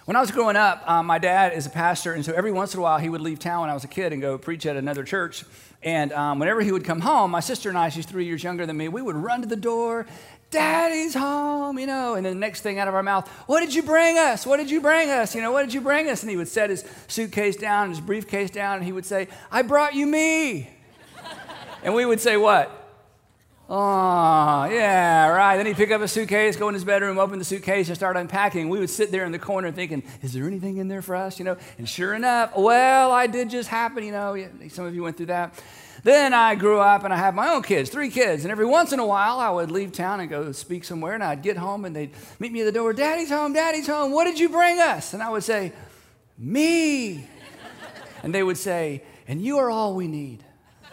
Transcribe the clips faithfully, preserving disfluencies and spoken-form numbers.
When I was growing up, um, my dad is a pastor, and so every once in a while he would leave town when I was a kid and go preach at another church. And um, whenever he would come home, my sister and I, she's three years younger than me, we would run to the door, Daddy's home, you know, and then the next thing out of our mouth, what did you bring us? What did you bring us? You know, what did you bring us? And he would set his suitcase down, his briefcase down, and he would say, I brought you me. And we would say, what? Oh, yeah, right. Then he'd pick up a suitcase, go in his bedroom, open the suitcase, and start unpacking. We would sit there in the corner thinking, is there anything in there for us? You know, and sure enough, well, I did just happen, you know. Some of you went through that. Then I grew up and I had my own kids, three kids. And every once in a while, I would leave town and go speak somewhere, and I'd get home and they'd meet me at the door, Daddy's home, Daddy's home. What did you bring us? And I would say, me. And they would say, and you are all we need.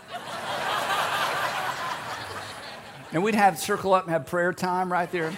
And we'd have circle up and have prayer time right there.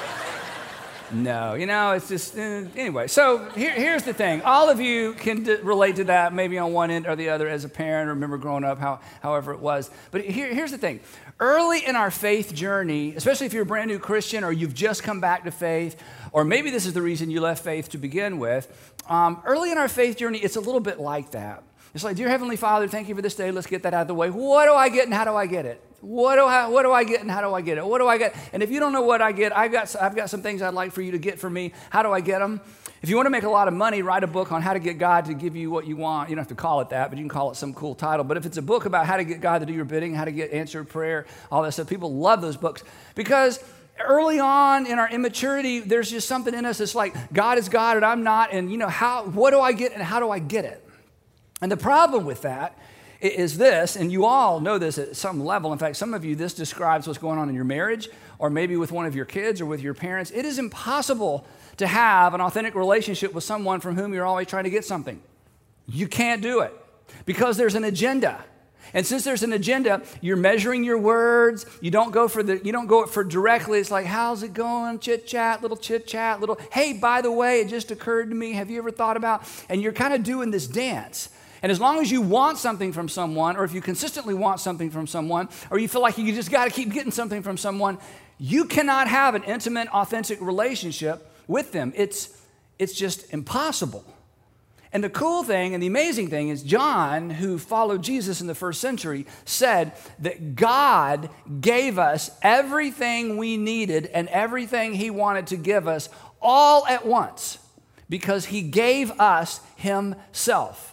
No, you know, it's just, uh, anyway. So here, here's the thing. All of you can d- relate to that maybe on one end or the other as a parent or remember growing up, how, however it was. But here, here's the thing. Early in our faith journey, especially if you're a brand new Christian or you've just come back to faith, or maybe this is the reason you left faith to begin with, um, early in our faith journey, it's a little bit like that. It's like, dear Heavenly Father, thank you for this day. Let's get that out of the way. What do I get and how do I get it? What do I, what do I get and how do I get it? What do I get? And if you don't know what I get, I've got, I've got some things I'd like for you to get for me. How do I get them? If you want to make a lot of money, write a book on how to get God to give you what you want. You don't have to call it that, but you can call it some cool title. But if it's a book about how to get God to do your bidding, how to get answered prayer, all that stuff, people love those books because early on in our immaturity, there's just something in us that's like, God is God and I'm not. And, you know, how? What do I get and how do I get it? And the problem with that is this, and you all know this at some level. In fact, some of you, this describes what's going on in your marriage or maybe with one of your kids or with your parents. It is impossible to have an authentic relationship with someone from whom you're always trying to get something. You can't do it because there's an agenda. And since there's an agenda, you're measuring your words. You don't go for the, you don't go for directly. It's like, how's it going? Chit chat, little chit chat, little, hey, by the way, it just occurred to me. Have you ever thought about? And you're kind of doing this dance. And as long as you want something from someone, or if you consistently want something from someone, or you feel like you just got to keep getting something from someone, you cannot have an intimate, authentic relationship with them. It's, it's just impossible. And the cool thing and the amazing thing is John, who followed Jesus in the first century, said that God gave us everything we needed and everything he wanted to give us all at once because he gave us himself.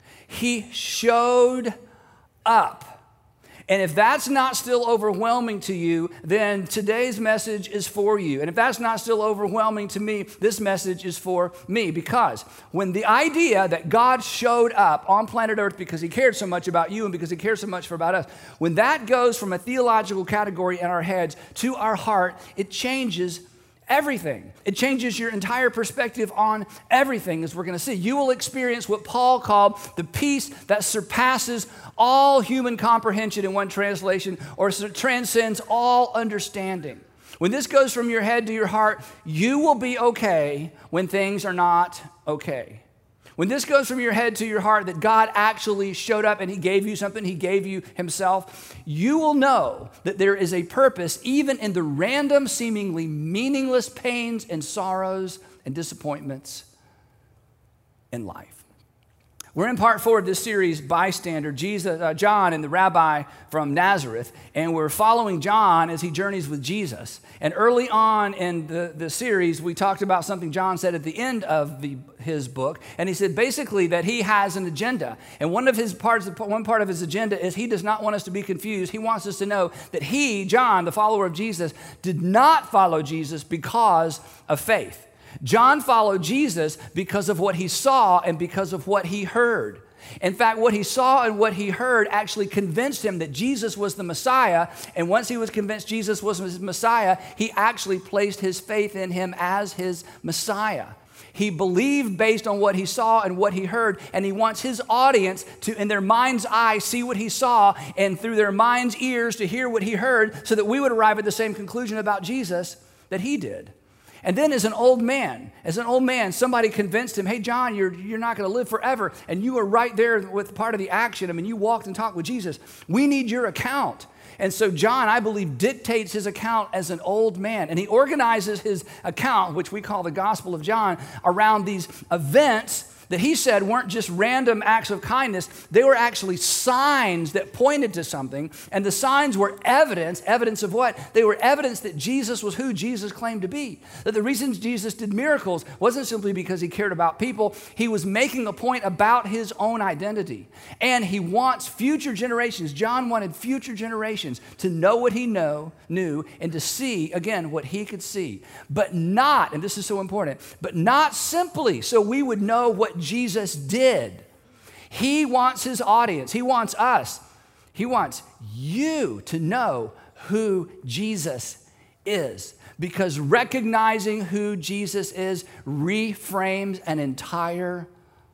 He showed up. And if that's not still overwhelming to you, then today's message is for you. And if that's not still overwhelming to me, this message is for me. Because when the idea that God showed up on planet Earth because he cared so much about you and because he cares so much for about us, when that goes from a theological category in our heads to our heart, it changes everything. It changes your entire perspective on everything, as we're going to see. You will experience what Paul called the peace that surpasses all human comprehension in one translation, or transcends all understanding. When this goes from your head to your heart, you will be okay when things are not okay. When this goes from your head to your heart, that God actually showed up and he gave you something, he gave you himself, you will know that there is a purpose even in the random, seemingly meaningless pains and sorrows and disappointments in life. We're in part four of this series, Bystander, Jesus, uh, John and the rabbi from Nazareth, and we're following John as he journeys with Jesus. And early on in the, the series, we talked about something John said at the end of the, his book, and he said basically that he has an agenda. And one of his parts, one part of his agenda is he does not want us to be confused. He wants us to know that he, John, the follower of Jesus, did not follow Jesus because of faith. John followed Jesus because of what he saw and because of what he heard. In fact, what he saw and what he heard actually convinced him that Jesus was the Messiah. And once he was convinced Jesus was his Messiah, he actually placed his faith in him as his Messiah. He believed based on what he saw and what he heard, and he wants his audience to, in their mind's eye, see what he saw, and through their mind's ears to hear what he heard, so that we would arrive at the same conclusion about Jesus that he did. And then as an old man, as an old man, somebody convinced him, hey, John, you're, you're not going to live forever. And you were right there with part of the action. I mean, you walked and talked with Jesus. We need your account. And so John, I believe, dictates his account as an old man. And he organizes his account, which we call the Gospel of John, around these events that he said weren't just random acts of kindness. They were actually signs that pointed to something. And the signs were evidence. Evidence of what? They were evidence that Jesus was who Jesus claimed to be. That the reason Jesus did miracles wasn't simply because he cared about people. He was making a point about his own identity. And he wants future generations. John wanted future generations to know what he know, knew and to see, again, what he could see. But not, and this is so important, but not simply so we would know what Jesus did. He wants his audience. He wants us. He wants you to know who Jesus is. Because recognizing who Jesus is reframes an entire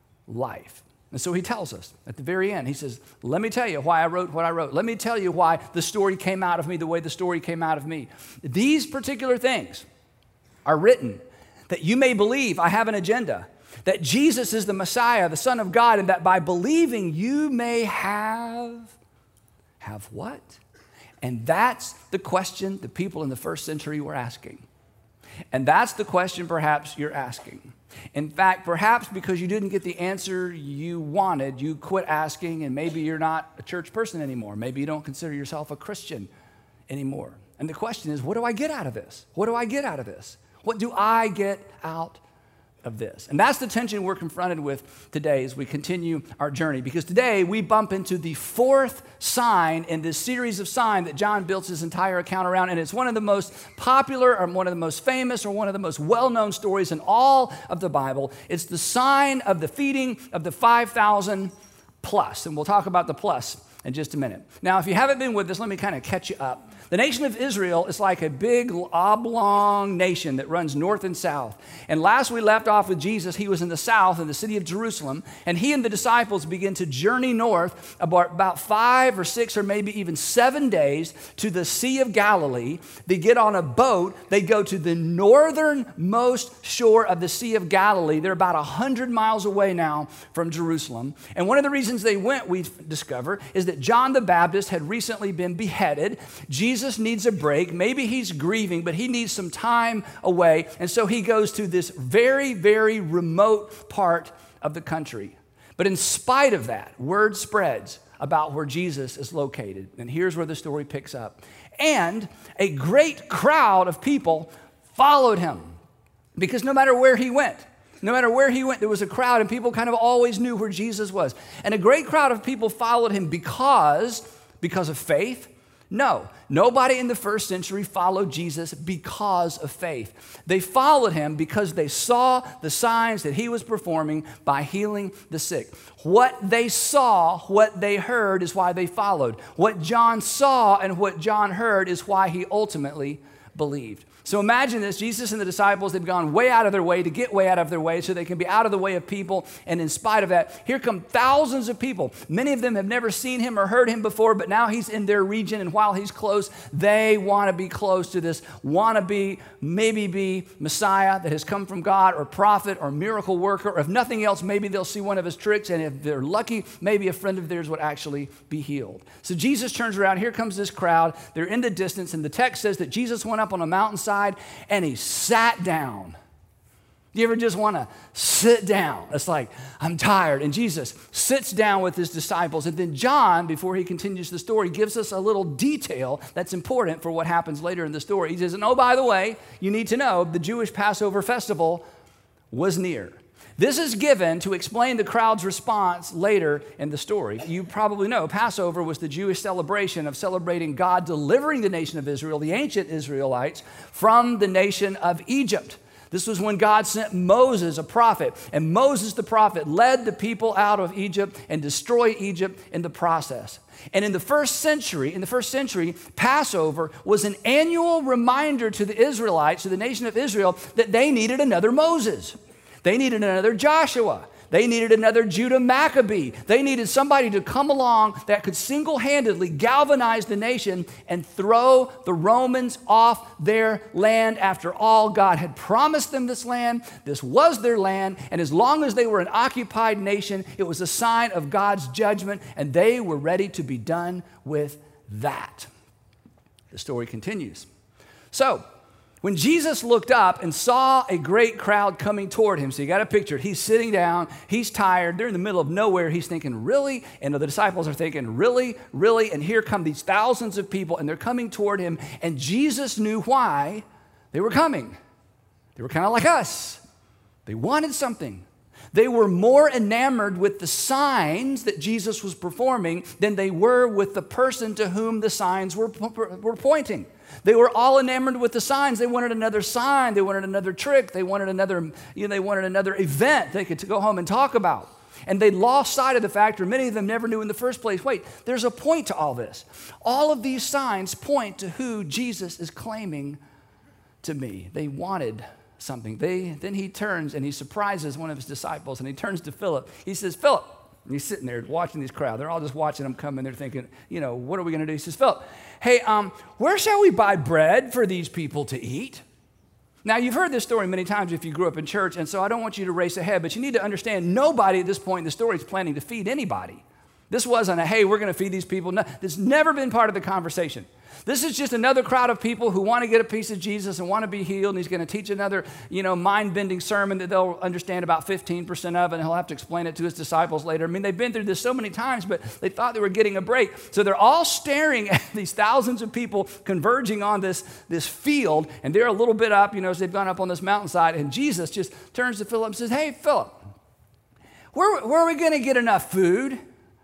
life. And so he tells us at the very end, he says, let me tell you why I wrote what I wrote. Let me tell you why the story came out of me the way the story came out of me. These particular things are written that you may believe I have an agenda, that Jesus is the Messiah, the Son of God, and that by believing you may have, have what? And that's the question the people in the first century were asking. And that's the question perhaps you're asking. In fact, perhaps because you didn't get the answer you wanted, you quit asking, and maybe you're not a church person anymore. Maybe you don't consider yourself a Christian anymore. And the question is, what do I get out of this? What do I get out of this? What do I get out of this? And that's the tension we're confronted with today as we continue our journey, because today we bump into the fourth sign in this series of signs that John built his entire account around, and it's one of the most popular or one of the most famous or one of the most well-known stories in all of the Bible. It's the sign of the feeding of the five thousand plus, and we'll talk about the plus in just a minute. Now, if you haven't been with us, let me kind of catch you up. The nation of Israel is like a big oblong nation that runs north and south. And last we left off with Jesus, he was in the south in the city of Jerusalem, and he and the disciples begin to journey north about, about five or six or maybe even seven days to the Sea of Galilee. They get on a boat. They go to the northernmost shore of the Sea of Galilee. They're about one hundred miles away now from Jerusalem. And one of the reasons they went, we discover, is that John the Baptist had recently been beheaded. Jesus Jesus needs a break. Maybe he's grieving, but he needs some time away. And so he goes to this very, very remote part of the country. But in spite of that, word spreads about where Jesus is located. And here's where the story picks up. And a great crowd of people followed him, because no matter where he went, no matter where he went, there was a crowd, and people kind of always knew where Jesus was. And a great crowd of people followed him because, because of faith. No, nobody in the first century followed Jesus because of faith. They followed him because they saw the signs that he was performing by healing the sick. What they saw, what they heard is why they followed. What John saw and what John heard is why he ultimately believed. So imagine this, Jesus and the disciples, they've gone way out of their way to get way out of their way so they can be out of the way of people. And in spite of that, here come thousands of people. Many of them have never seen him or heard him before, but now he's in their region. And while he's close, they want to be close to this wannabe, maybe be Messiah that has come from God, or prophet or miracle worker. Or if nothing else, maybe they'll see one of his tricks. And if they're lucky, maybe a friend of theirs would actually be healed. So Jesus turns around. Here comes this crowd. They're in the distance. And the text says that Jesus went up on a mountainside and he sat down. Do you ever just want to sit down? It's like, I'm tired. And Jesus sits down with his disciples. And then John, before he continues the story, gives us a little detail that's important for what happens later in the story. He says, and oh, by the way, you need to know the Jewish Passover festival was near. This is given to explain the crowd's response later in the story. You probably know Passover was the Jewish celebration of celebrating God delivering the nation of Israel, the ancient Israelites, from the nation of Egypt. This was when God sent Moses, a prophet, and Moses, the prophet, led the people out of Egypt and destroyed Egypt in the process. And in the first century, in the first century, Passover was an annual reminder to the Israelites, to the nation of Israel, that they needed another Moses. They needed another Joshua. They needed another Judah Maccabee. They needed somebody to come along that could single-handedly galvanize the nation and throw the Romans off their land. After all, God had promised them this land. This was their land. And as long as they were an occupied nation, it was a sign of God's judgment, and they were ready to be done with that. The story continues. So, when Jesus looked up and saw a great crowd coming toward him, so you got to picture it, he's sitting down, he's tired, they're in the middle of nowhere, he's thinking, really? And the disciples are thinking, really, really? And here come these thousands of people, and they're coming toward him, and Jesus knew why they were coming. They were kind of like us. They wanted something. They were more enamored with the signs that Jesus was performing than they were with the person to whom the signs were, were pointing. They were all enamored with the signs. They wanted another sign. They wanted another trick. They wanted another, you know, they wanted another event they could go home and talk about. And they lost sight of the fact, or many of them never knew in the first place, wait, there's a point to all this. All of these signs point to who Jesus is claiming to be. They wanted something. They, then he turns and he surprises one of his disciples, and he turns to Philip. He says, Philip, and he's sitting there watching this crowd. They're all just watching him come, and they're thinking, you know, what are we going to do? He says, Philip, hey, um, where shall we buy bread for these people to eat? Now, you've heard this story many times if you grew up in church, and so I don't want you to race ahead, but you need to understand nobody at this point in the story is planning to feed anybody. This wasn't a, hey, we're going to feed these people. No, this has never been part of the conversation. This is just another crowd of people who want to get a piece of Jesus and want to be healed, and he's going to teach another, you know, mind-bending sermon that they'll understand about fifteen percent of, and he'll have to explain it to his disciples later. I mean, they've been through this so many times, but they thought they were getting a break. So they're all staring at these thousands of people converging on this, this field, and they're a little bit up, you know, as they've gone up on this mountainside, and Jesus just turns to Philip and says, hey, Philip, where, where are we going to get enough food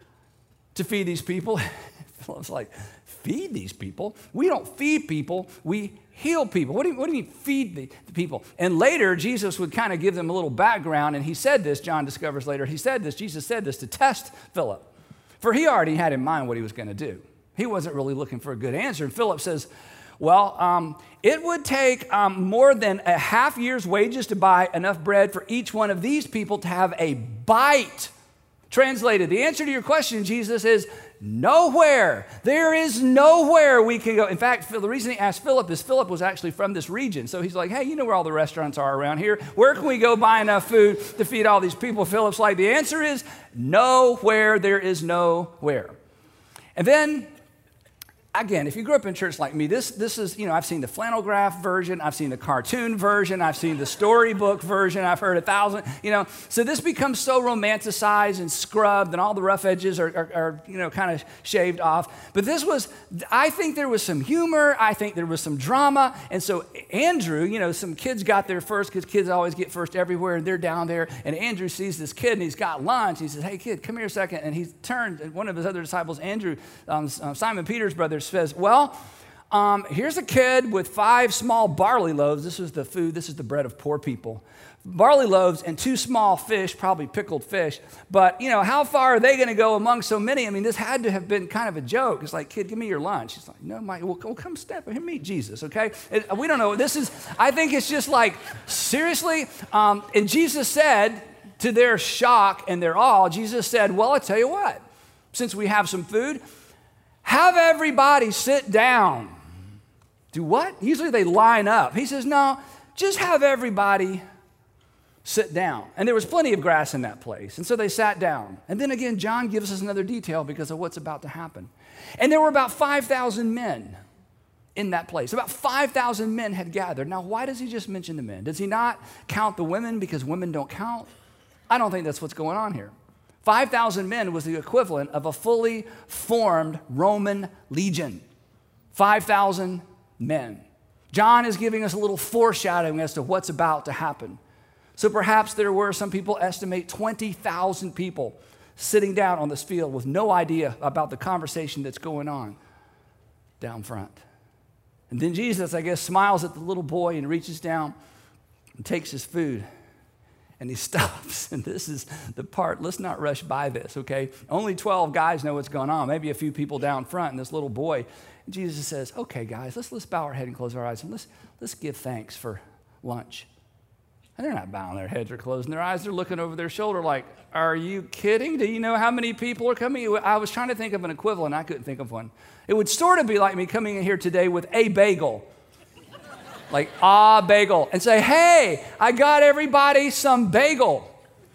to feed these people? Philip's like, feed these people? We don't feed people, we heal people. What do you, what do you mean feed the, the people? And later, Jesus would kind of give them a little background, and he said this, John discovers later, he said this, Jesus said this to test Philip. For he already had in mind what he was going to do. He wasn't really looking for a good answer. And Philip says, well, um, it would take um, more than a half year's wages to buy enough bread for each one of these people to have a bite. Translated, the answer to your question, Jesus, is nowhere. There is nowhere we can go. In fact, the reason he asked Philip is Philip was actually from this region. So he's like, hey, you know where all the restaurants are around here? Where can we go buy enough food to feed all these people? Philip's like, the answer is nowhere. There is nowhere. And then, again, if you grew up in church like me, this, this is, you know, I've seen the flannel graph version, I've seen the cartoon version, I've seen the storybook version, I've heard a thousand, you know. So this becomes so romanticized and scrubbed, and all the rough edges are, are, are you know, kind of shaved off. But this was, I think there was some humor, I think there was some drama. And so Andrew, you know, some kids got there first, because kids always get first everywhere, and they're down there. And Andrew sees this kid, and he's got lunch. He says, hey, kid, come here a second. And he turned, and one of his other disciples, Andrew, um, Simon Peter's brother, says, well, um, here's a kid with five small barley loaves. This is the food, this is the bread of poor people. Barley loaves and two small fish, probably pickled fish. But, you know, how far are they going to go among so many? I mean, this had to have been kind of a joke. It's like, kid, give me your lunch. He's like, no, Mike, well, well come step here, meet Jesus, okay? It, we don't know. This is, I think it's just like, seriously? Um, and Jesus said, to their shock and their awe, Jesus said, well, I tell you what, since we have some food, have everybody sit down. Do what? Usually they line up. He says, no, just have everybody sit down. And there was plenty of grass in that place. And so they sat down. And then again, John gives us another detail because of what's about to happen. And there were about five thousand men in that place. About five thousand men had gathered. Now, why does he just mention the men? Does he not count the women because women don't count? I don't think that's what's going on here. five thousand men was the equivalent of a fully formed Roman legion. five thousand men. John is giving us a little foreshadowing as to what's about to happen. So perhaps there were, some people estimate, twenty thousand people sitting down on this field with no idea about the conversation that's going on down front. And then Jesus, I guess, smiles at the little boy and reaches down and takes his food. And he stops, and this is the part, let's not rush by this, okay? Only twelve guys know what's going on, maybe a few people down front, and this little boy. And Jesus says, okay, guys, let's, let's bow our head and close our eyes, and let's, let's give thanks for lunch. And they're not bowing their heads or closing their eyes. They're looking over their shoulder like, are you kidding? Do you know how many people are coming? I was trying to think of an equivalent. I couldn't think of one. It would sort of be like me coming in here today with a bagel. Like, ah, bagel. And say, hey, I got everybody some bagel.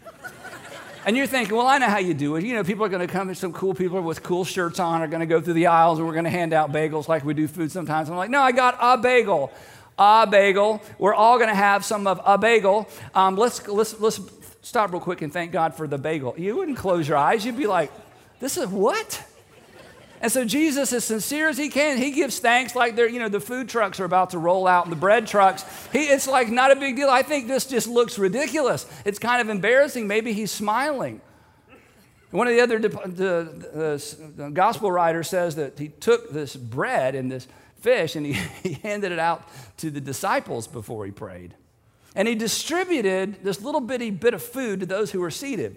And you're thinking, well, I know how you do it. You know, people are going to come, some cool people with cool shirts on are going to go through the aisles and we're going to hand out bagels like we do food sometimes. I'm like, no, I got a bagel. A bagel. We're all going to have some of a bagel. Um, let's, let's, let's stop real quick and thank God for the bagel. You wouldn't close your eyes. You'd be like, this is what? And so Jesus, as sincere as he can, he gives thanks like they're, you know, the food trucks are about to roll out and the bread trucks. He, it's like not a big deal. I think this just looks ridiculous. It's kind of embarrassing. Maybe he's smiling. One of the other, the, the, the gospel writer says that he took this bread and this fish and he, he handed it out to the disciples before he prayed. And he distributed this little bitty bit of food to those who were seated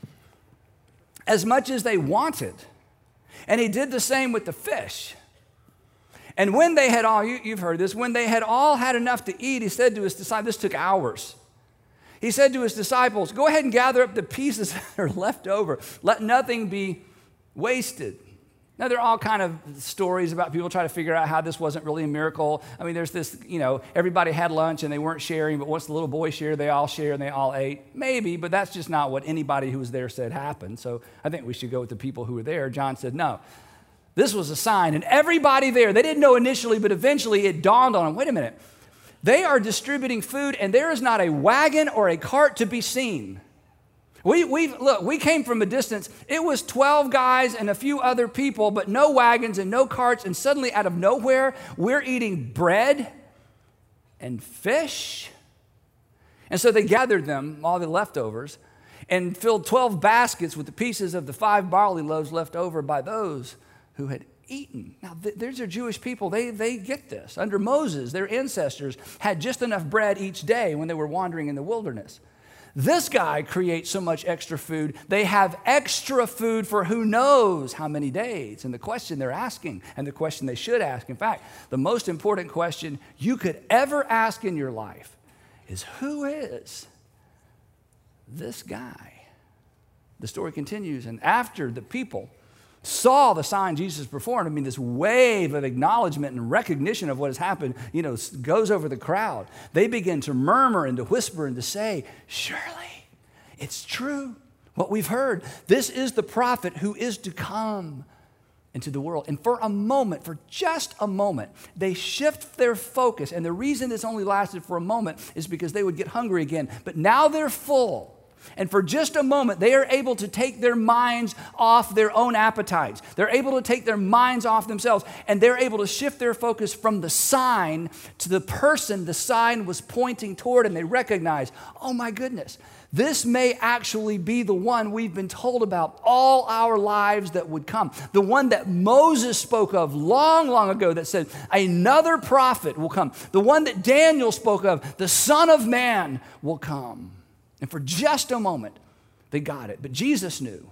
as much as they wanted. And he did the same with the fish. And when they had all, you, you've heard this, when they had all had enough to eat, he said to his disciples, this took hours. He said to his disciples, go ahead and gather up the pieces that are left over. Let nothing be wasted. Now, there are all kind of stories about people trying to figure out how this wasn't really a miracle. I mean, there's this, you know, everybody had lunch and they weren't sharing, but once the little boy shared, they all shared and they all ate. Maybe, but that's just not what anybody who was there said happened. So I think we should go with the people who were there. John said, no, this was a sign. And everybody there, they didn't know initially, but eventually it dawned on them, wait a minute, they are distributing food and there is not a wagon or a cart to be seen. We we look, we came from a distance. It was twelve guys and a few other people, but no wagons and no carts. And suddenly, out of nowhere, we're eating bread and fish. And so they gathered them, all the leftovers, and filled twelve baskets with the pieces of the five barley loaves left over by those who had eaten. Now, th- these are Jewish people. They, they get this. Under Moses, their ancestors had just enough bread each day when they were wandering in the wilderness. This guy creates so much extra food. They have extra food for who knows how many days. And the question they're asking, and the question they should ask, in fact, the most important question you could ever ask in your life is, who is this guy? The story continues, and after the people saw the sign Jesus performed, I mean, this wave of acknowledgement and recognition of what has happened, you know, goes over the crowd. They begin to murmur and to whisper and to say, surely it's true what we've heard. This is the prophet who is to come into the world. And for a moment, for just a moment, they shift their focus. And the reason this only lasted for a moment is because they would get hungry again. But now they're full. And for just a moment, they are able to take their minds off their own appetites. They're able to take their minds off themselves, and they're able to shift their focus from the sign to the person the sign was pointing toward, and they recognize, oh my goodness, this may actually be the one we've been told about all our lives that would come. The one that Moses spoke of long, long ago that said, another prophet will come. The one that Daniel spoke of, the Son of Man will come. And for just a moment, they got it. But Jesus knew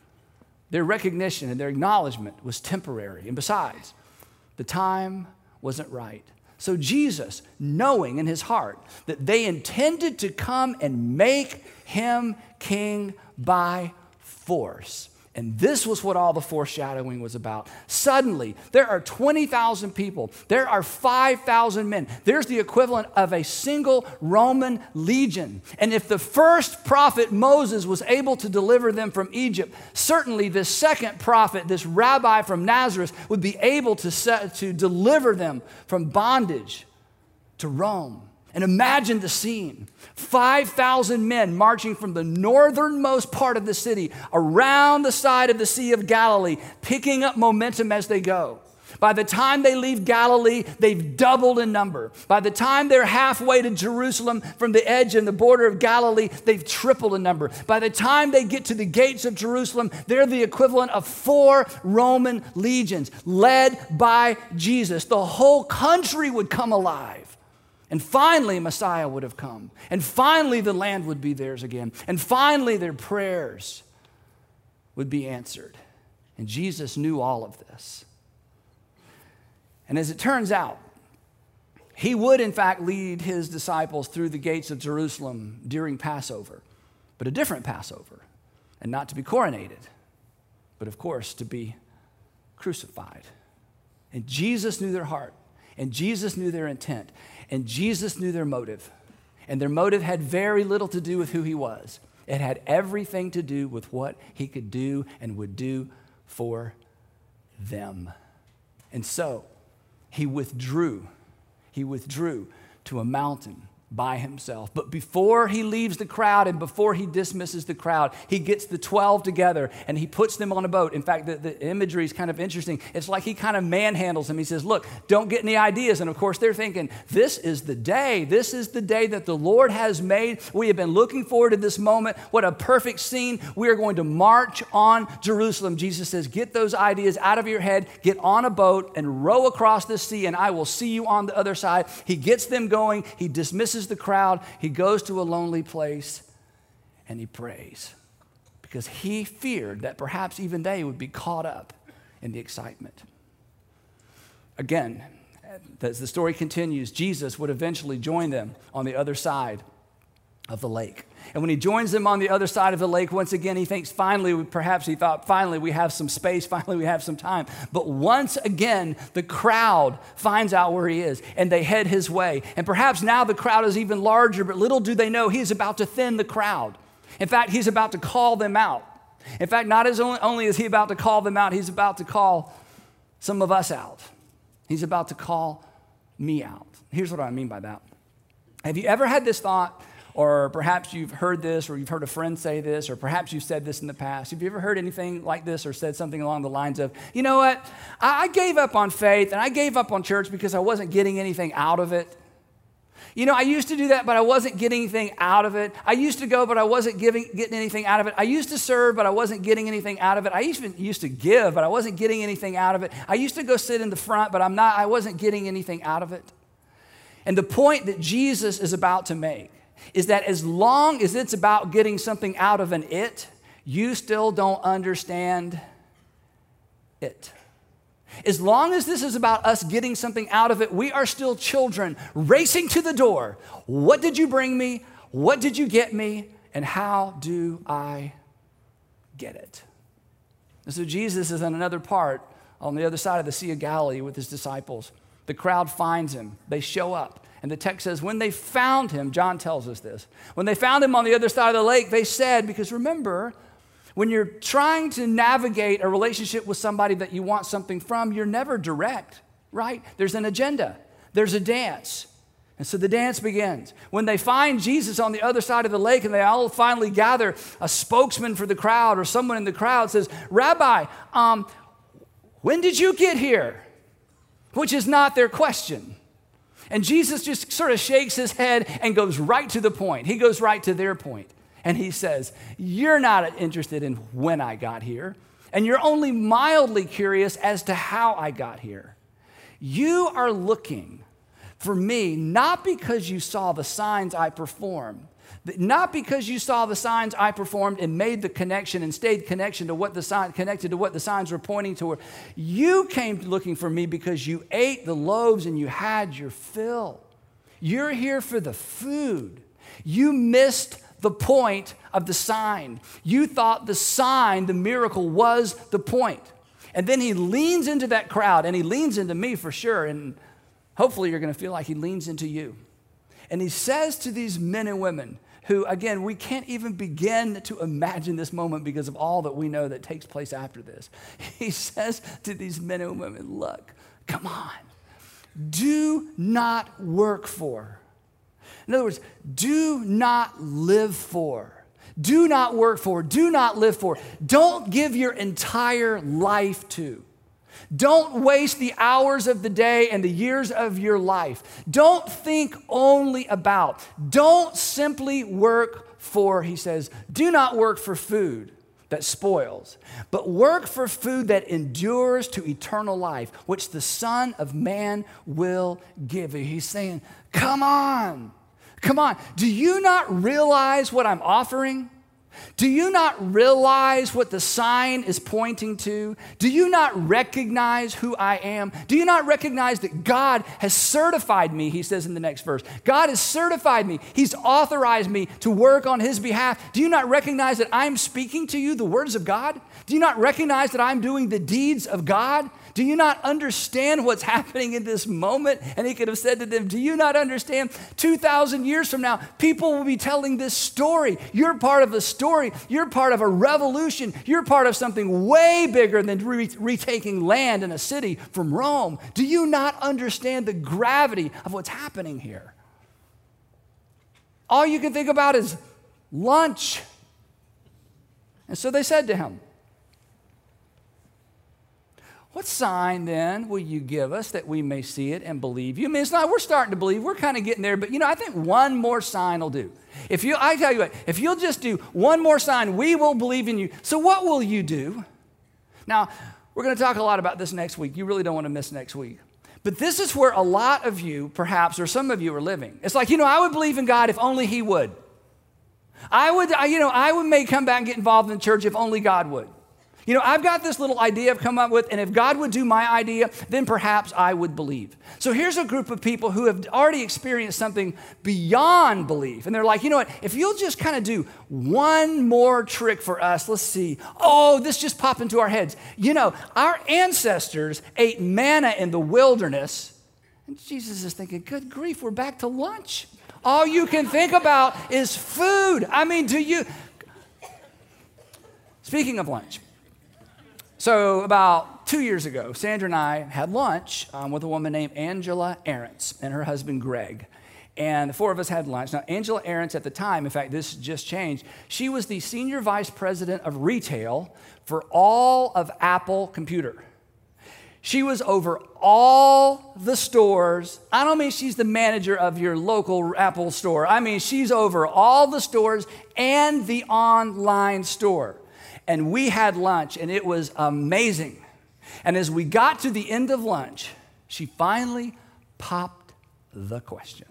their recognition and their acknowledgement was temporary. And besides, the time wasn't right. So Jesus, knowing in his heart that they intended to come and make him king by force, and this was what all the foreshadowing was about. Suddenly, there are twenty thousand people. There are five thousand men. There's the equivalent of a single Roman legion. And if the first prophet Moses was able to deliver them from Egypt, certainly this second prophet, this rabbi from Nazareth, would be able to, set, to deliver them from bondage to Rome. And imagine the scene. five thousand men marching from the northernmost part of the city around the side of the Sea of Galilee, picking up momentum as they go. By the time they leave Galilee, they've doubled in number. By the time they're halfway to Jerusalem from the edge and the border of Galilee, they've tripled in number. By the time they get to the gates of Jerusalem, they're the equivalent of four Roman legions led by Jesus. The whole country would come alive. And finally, Messiah would have come. And finally, the land would be theirs again. And finally, their prayers would be answered. And Jesus knew all of this. And as it turns out, He would, in fact, lead his disciples through the gates of Jerusalem during Passover, but a different Passover, and not to be coronated, but of course to be crucified. And Jesus knew their heart, and Jesus knew their intent, and Jesus knew their motive. And their motive had very little to do with who he was. It had everything to do with what he could do and would do for them. And so he withdrew. He withdrew to a mountain by himself. But before he leaves the crowd and before he dismisses the crowd, he gets the twelve together and he puts them on a boat. In fact, the, the imagery is kind of interesting. It's like he kind of manhandles them. He says, look, don't get any ideas. And of course, they're thinking, this is the day. This is the day that the Lord has made. We have been looking forward to this moment. What a perfect scene. We are going to march on Jerusalem. Jesus says, get those ideas out of your head, get on a boat and row across the sea, and I will see you on the other side. He gets them going. He dismisses the crowd. He goes to a lonely place and he prays because he feared that perhaps even they would be caught up in the excitement. Again, as the story continues, Jesus would eventually join them on the other side of the lake. And when he joins them on the other side of the lake, once again, he thinks finally, perhaps he thought, finally we have some space, finally we have some time. But once again, the crowd finds out where he is and they head his way. And perhaps now the crowd is even larger, but little do they know he's about to thin the crowd. In fact, he's about to call them out. In fact, not as only, only is he about to call them out, he's about to call some of us out. He's about to call me out. Here's what I mean by that. Have you ever had this thought? Or perhaps you've heard this, or you've heard a friend say this, or perhaps you've said this in the past. Have you ever heard anything like this or said something along the lines of, you know what, I gave up on faith and I gave up on church because I wasn't getting anything out of it. You know, I used to do that, but I wasn't getting anything out of it. I used to go, but I wasn't giving, getting anything out of it. I used to serve, but I wasn't getting anything out of it. I even used to give, but I wasn't getting anything out of it. I used to go sit in the front, but I'm not, I wasn't getting anything out of it. And the point that Jesus is about to make is that as long as it's about getting something out of an it, you still don't understand it. As long as this is about us getting something out of it, we are still children racing to the door. What did you bring me? What did you get me? And how do I get it? And so Jesus is in another part on the other side of the Sea of Galilee with his disciples. The crowd finds him. They show up. And the text says, when they found him, John tells us this, when they found him on the other side of the lake, they said, because remember, when you're trying to navigate a relationship with somebody that you want something from, you're never direct, right? There's an agenda. There's a dance. And so the dance begins. When they find Jesus on the other side of the lake and they all finally gather, a spokesman for the crowd or someone in the crowd says, Rabbi, um, when did you get here? Which is not their question. And Jesus just sort of shakes his head and goes right to the point. He goes right to their point. And he says, you're not interested in when I got here, and you're only mildly curious as to how I got here. You are looking for me not because you saw the signs I performed, not because you saw the signs I performed and made the connection and stayed connection to what the sign, connected to what the signs were pointing toward. You came looking for me because you ate the loaves and you had your fill. You're here for the food. You missed the point of the sign. You thought the sign, the miracle, was the point. And then he leans into that crowd, and he leans into me for sure, and hopefully you're going to feel like he leans into you. And he says to these men and women who, again, we can't even begin to imagine this moment because of all that we know that takes place after this. He says to these men and women, look, come on, do not work for. In other words, do not live for. Do not work for. Do not live for. Don't give your entire life to. Don't waste the hours of the day and the years of your life. Don't think only about. Don't simply work for, he says, do not work for food that spoils, but work for food that endures to eternal life, which the Son of Man will give you. He's saying, come on, come on. Do you not realize what I'm offering? Do you not realize what the sign is pointing to? Do you not recognize who I am? Do you not recognize that God has certified me, he says in the next verse. God has certified me. He's authorized me to work on his behalf. Do you not recognize that I'm speaking to you the words of God? Do you not recognize that I'm doing the deeds of God? Do you not understand what's happening in this moment? And he could have said to them, do you not understand? two thousand years from now, people will be telling this story. You're part of a story. You're part of a revolution. You're part of something way bigger than re- retaking land in a city from Rome. Do you not understand the gravity of what's happening here? All you can think about is lunch. And so they said to him, what sign then will you give us that we may see it and believe you? I mean, it's not, we're starting to believe, we're kind of getting there, but you know, I think one more sign will do. If you, I tell you what, if you'll just do one more sign, we will believe in you. So what will you do? Now, we're going to talk a lot about this next week. You really don't want to miss next week. But this is where a lot of you, perhaps, or some of you are living. It's like, you know, I would believe in God if only he would. I would, you know, I would may come back and get involved in church if only God would. You know, I've got this little idea I've come up with, and if God would do my idea, then perhaps I would believe. So here's a group of people who have already experienced something beyond belief. And they're like, you know what, if you'll just kind of do one more trick for us, let's see. Oh, this just popped into our heads. You know, our ancestors ate manna in the wilderness. And Jesus is thinking, good grief, we're back to lunch. All you can think about is food. I mean, do you... Speaking of lunch. So about two years ago, Sandra and I had lunch um, with a woman named Angela Ahrens and her husband, Greg. And the four of us had lunch. Now, Angela Ahrens at the time, in fact, this just changed, she was the senior vice president of retail for all of Apple Computer. She was over all the stores. I don't mean she's the manager of your local Apple store. I mean, she's over all the stores and the online store. And we had lunch, and it was amazing. And as we got to the end of lunch, she finally popped the question.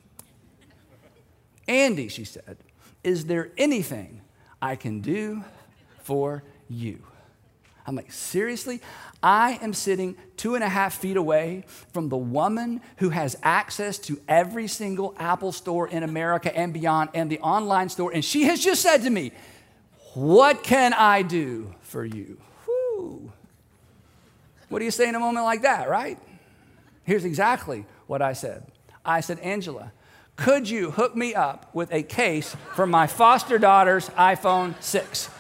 Andy, she said, is there anything I can do for you? I'm like, seriously? I am sitting two and a half feet away from the woman who has access to every single Apple store in America and beyond, and the online store, and she has just said to me, what can I do for you? Whew. What do you say in a moment like that, right? Here's exactly what I said. I said, Angela, could you hook me up with a case for my foster daughter's iPhone six?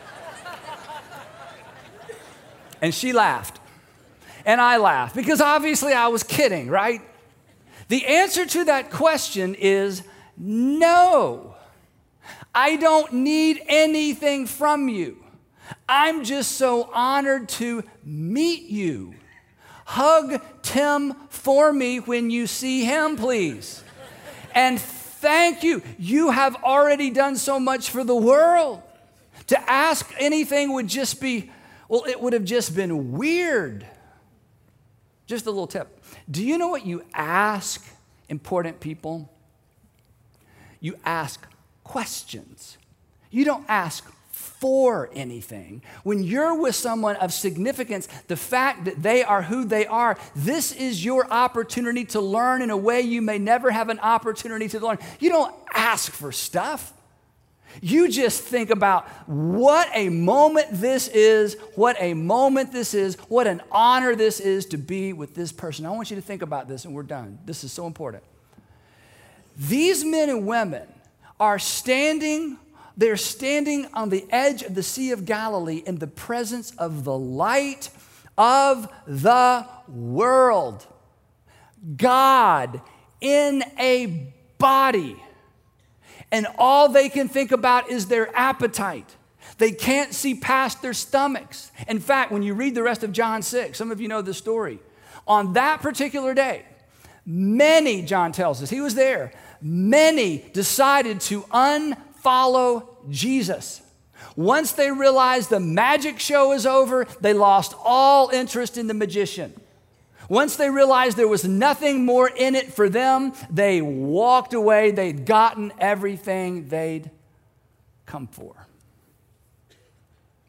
And she laughed. And I laughed because obviously I was kidding, right? The answer to that question is no. I don't need anything from you. I'm just so honored to meet you. Hug Tim for me when you see him, please. And thank you. You have already done so much for the world. To ask anything would just be, well, it would have just been weird. Just a little tip. Do you know what you ask important people? You ask questions. You don't ask for anything. When you're with someone of significance, the fact that they are who they are, this is your opportunity to learn in a way you may never have an opportunity to learn. You don't ask for stuff. You just think about what a moment this is, what a moment this is, what an honor this is to be with this person. I want you to think about this, and we're done. This is so important. These men and women are standing, they're standing on the edge of the Sea of Galilee in the presence of the light of the world. God in a body. And all they can think about is their appetite. They can't see past their stomachs. In fact, when you read the rest of John six, some of you know the story. On that particular day, many, John tells us, he was there, many decided to unfollow Jesus. Once they realized the magic show is over, they lost all interest in the magician. Once they realized there was nothing more in it for them, they walked away. They'd gotten everything they'd come for.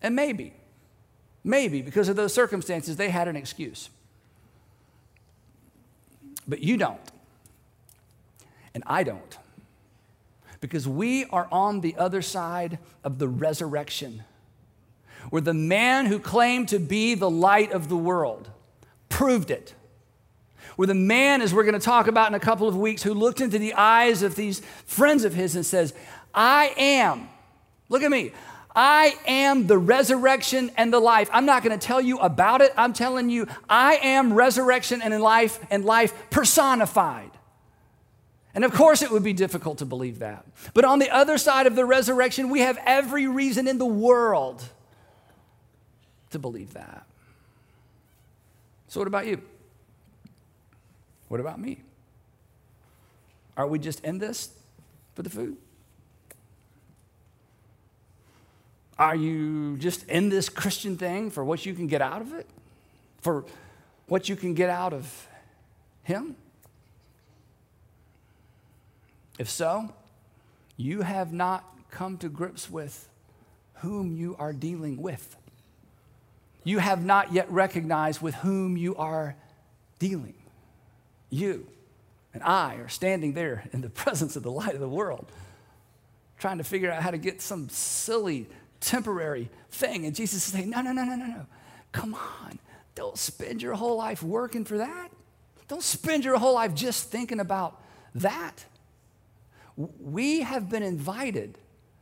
And maybe, maybe because of those circumstances, they had an excuse. But you don't. And I don't. Because we are on the other side of the resurrection, where the man who claimed to be the light of the world proved it. Where the man, as we're going to talk about in a couple of weeks, who looked into the eyes of these friends of his and says, I am, look at me, I am the resurrection and the life. I'm not going to tell you about it. I'm telling you, I am resurrection and life and life personified. And of course, it would be difficult to believe that. But on the other side of the resurrection, we have every reason in the world to believe that. So what about you? What about me? Are we just in this for the food? Are you just in this Christian thing for what you can get out of it? For what you can get out of Him? If so, you have not come to grips with whom you are dealing with. You have not yet recognized with whom you are dealing. You and I are standing there in the presence of the light of the world, trying to figure out how to get some silly, temporary thing. And Jesus is saying, no, no, no, no, no, no. Come on. Don't spend your whole life working for that. Don't spend your whole life just thinking about that. We have been invited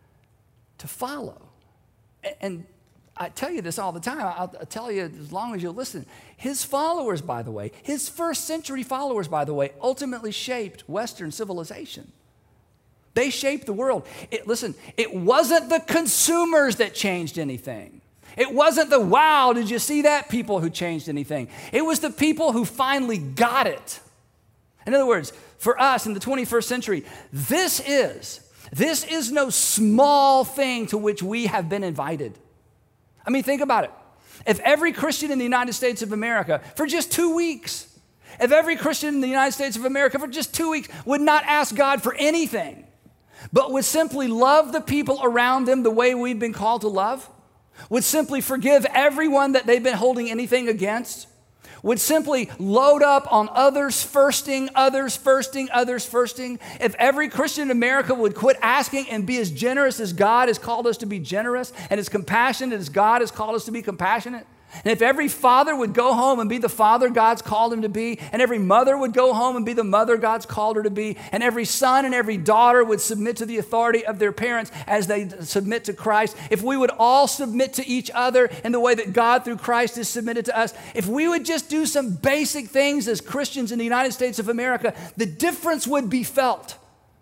to follow. And I tell you this all the time. I'll tell you as long as you'll listen. His followers, by the way, his first century followers, by the way, ultimately shaped Western civilization. They shaped the world. It, listen, it wasn't the consumers that changed anything. It wasn't the, wow, did you see that, people who changed anything. It was the people who finally got it. In other words, for us in the twenty-first century, this is, this is no small thing to which we have been invited. I mean, think about it. If every Christian in the United States of America for just two weeks, if every Christian in the United States of America for just two weeks would not ask God for anything, but would simply love the people around them the way we've been called to love, would simply forgive everyone that they've been holding anything against, would simply load up on others firsting, others firsting, others firsting. If every Christian in America would quit asking and be as generous as God has called us to be generous, and as compassionate as God has called us to be compassionate, and if every father would go home and be the father God's called him to be, and every mother would go home and be the mother God's called her to be, and every son and every daughter would submit to the authority of their parents as they submit to Christ, if we would all submit to each other in the way that God through Christ is submitted to us, if we would just do some basic things as Christians in the United States of America, the difference would be felt.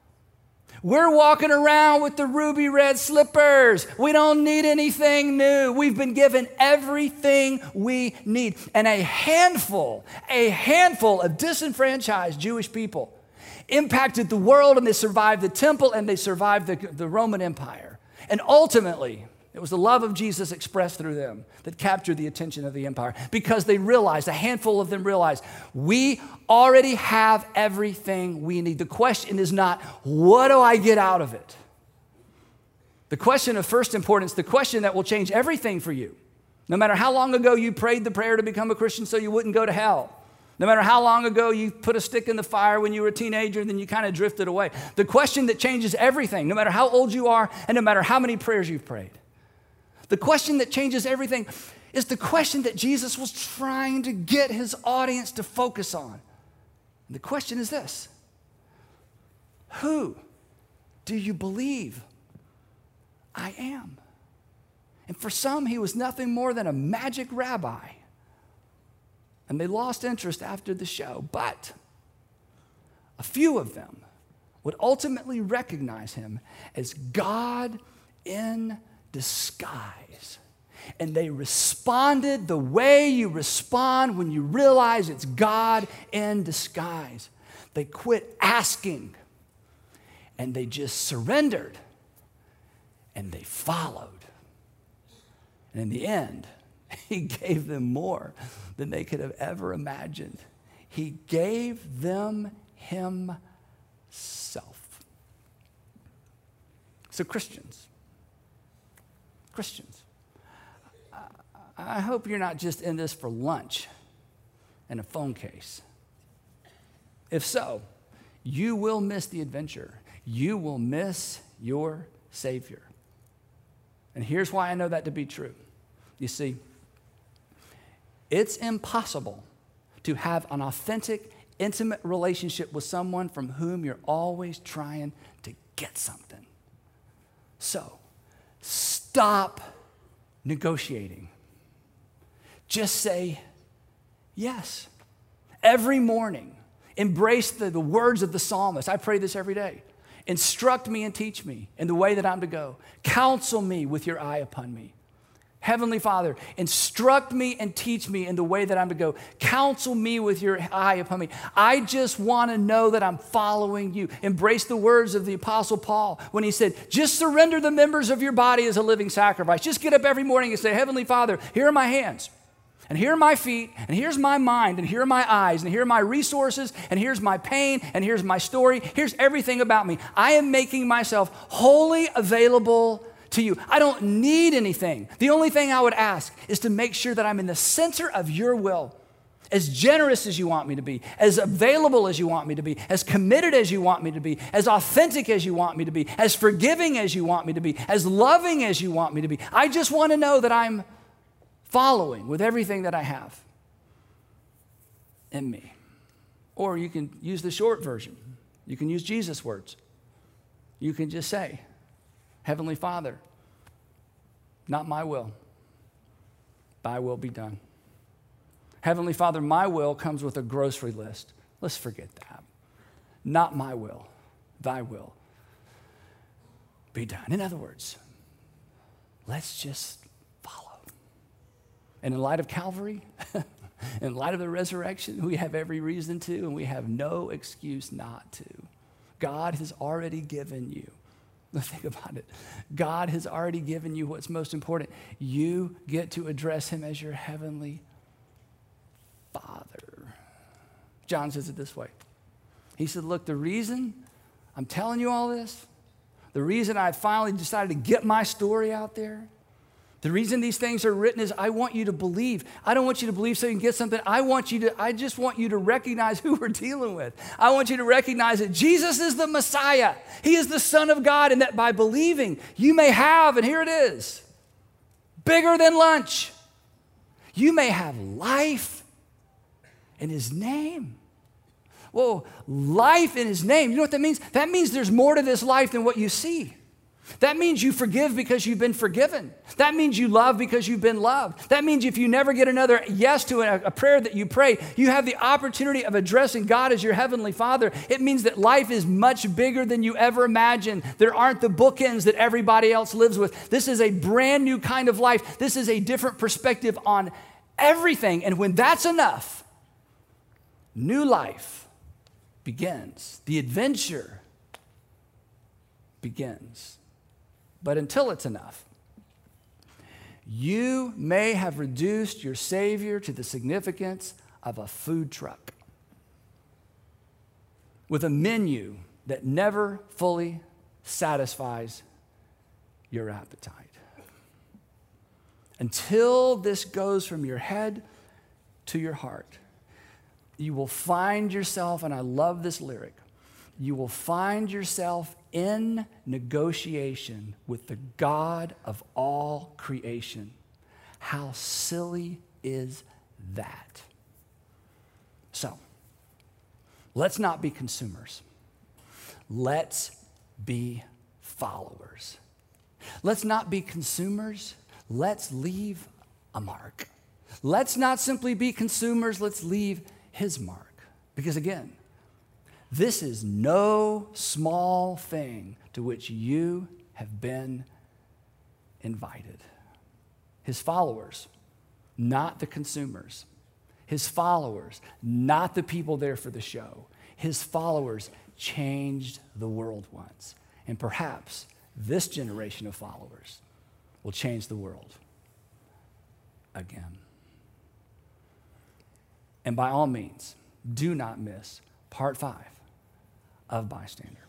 We're walking around with the ruby red slippers. We don't need anything new. We've been given everything we need. And a handful, a handful of disenfranchised Jewish people impacted the world, and they survived the temple, and they survived the, the Roman Empire. And ultimately, it was the love of Jesus expressed through them that captured the attention of the empire, because they realized, a handful of them realized, we already have everything we need. The question is not, what do I get out of it? The question of first importance, the question that will change everything for you, no matter how long ago you prayed the prayer to become a Christian so you wouldn't go to hell, no matter how long ago you put a stick in the fire when you were a teenager and then you kind of drifted away. The question that changes everything, no matter how old you are and no matter how many prayers you've prayed, the question that changes everything is the question that Jesus was trying to get his audience to focus on. And the question is this: who do you believe I am? And for some, he was nothing more than a magic rabbi. And they lost interest after the show. But a few of them would ultimately recognize him as God in disguise. And they responded the way you respond when you realize it's God in disguise. They quit asking, and they just surrendered, and they followed. And in the end, he gave them more than they could have ever imagined. He gave them himself. So Christians, Christians, I hope you're not just in this for lunch and a phone case. If so, you will miss the adventure. You will miss your Savior. And here's why I know that to be true. You see, it's impossible to have an authentic, intimate relationship with someone from whom you're always trying to get something. So, stop negotiating. Just say yes. Every morning, embrace the, the words of the psalmist. I pray this every day. Instruct me and teach me in the way that I'm to go. Counsel me with your eye upon me. Heavenly Father, instruct me and teach me in the way that I'm to go. Counsel me with your eye upon me. I just want to know that I'm following you. Embrace the words of the Apostle Paul when he said, just surrender the members of your body as a living sacrifice. Just get up every morning and say, Heavenly Father, here are my hands. And here are my feet, and here's my mind, and here are my eyes, and here are my resources, and here's my pain, and here's my story. Here's everything about me. I am making myself wholly available to you. I don't need anything. The only thing I would ask is to make sure that I'm in the center of your will, as generous as you want me to be, as available as you want me to be, as committed as you want me to be, as authentic as you want me to be, as forgiving as you want me to be, as loving as you want me to be. I just want to know that I'm following with everything that I have in me. Or you can use the short version. You can use Jesus' words. You can just say, Heavenly Father, not my will, thy will be done. Heavenly Father, my will comes with a grocery list. Let's forget that. Not my will, thy will be done. In other words, let's just follow. And in light of Calvary, in light of the resurrection, we have every reason to, and we have no excuse not to. God has already given you. Think about it. God has already given you what's most important. You get to address him as your heavenly Father. John says it this way. He said, look, the reason I'm telling you all this, the reason I finally decided to get my story out there, the reason these things are written is I want you to believe. I don't want you to believe so you can get something. I want you to, I just want you to recognize who we're dealing with. I want you to recognize that Jesus is the Messiah. He is the Son of God, and that by believing, you may have, and here it is, bigger than lunch. You may have life in his name. Whoa, life in his name. You know what that means? That means there's more to this life than what you see. That means you forgive because you've been forgiven. That means you love because you've been loved. That means if you never get another yes to a, a prayer that you pray, you have the opportunity of addressing God as your heavenly Father. It means that life is much bigger than you ever imagined. There aren't the bookends that everybody else lives with. This is a brand new kind of life. This is a different perspective on everything. And when that's enough, new life begins. The adventure begins. But until it's enough, you may have reduced your Savior to the significance of a food truck with a menu that never fully satisfies your appetite. Until this goes from your head to your heart, you will find yourself, and I love this lyric, you will find yourself in negotiation with the God of all creation. How silly is that? So, let's not be consumers. Let's be followers. Let's not be consumers. Let's leave a mark. Let's not simply be consumers. Let's leave his mark. Because again, this is no small thing to which you have been invited. His followers, not the consumers. His followers, not the people there for the show. His followers changed the world once. And perhaps this generation of followers will change the world again. And by all means, do not miss part five of Bystander.